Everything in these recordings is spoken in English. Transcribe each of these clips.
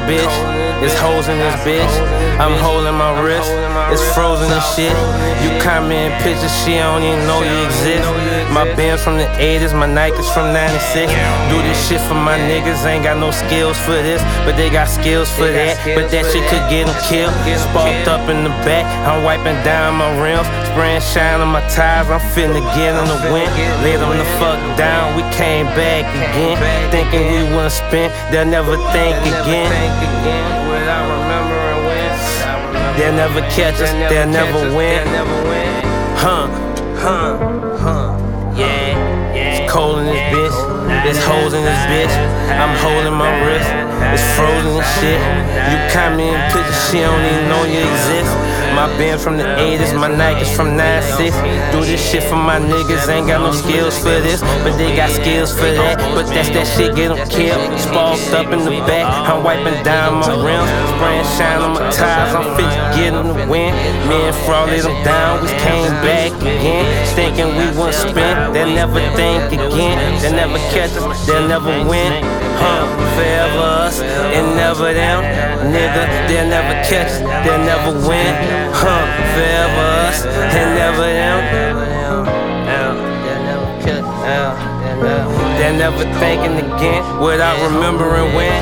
bitch. It's hoes in this bitch. I'm holding my wrist. It's frozen and shit. You comment pictures, she don't even know you exist. My Benz from the 80s, my Nikes from 96. Do this shit for my niggas, ain't got no skills for this, but they got skills for that. But that shit could get them killed. Sparked up in the back, I'm wiping down my rims, spraying shine on my tires. I'm finna get on the wind. Laid them the fuck down, we came back again. Thinking we wouldn't spin, they'll never think again. Without remembering when, they'll never catch us, they'll never win. Yeah. It's cold in this bitch, there's hoes in this bitch. I'm holding my wrist, it's frozen and shit. You comment pictures, she don't even know you exist. My Benz from the 80s, my Nikes from 96. Do this shit for my niggas, ain't got no skills for this, but they got skills for that. But that's that shit, get them killed. Sparked up in the back, I'm wiping down my rims, spraying shine on my tires. I'm fit to get in the wind. Me and Frog laid them down, we came back again. Thinking we wouldn't spin, they'll never think again. They'll never catch us, they'll never win. Forever us and never them. Nigga, they'll never catch us, they'll never win. Forever us and never them. They're never thinking again without remembering when.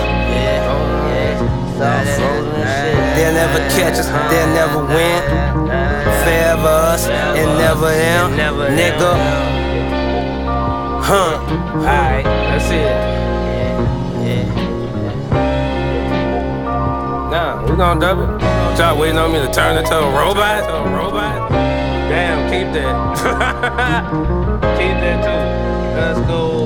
They'll never catch us, they'll never win. Forever us and never them, nigga. Alright, that's it. Nah, we gon' dub it. Y'all waiting on me to turn into a robot? Damn, keep that. Keep that too. Let's go.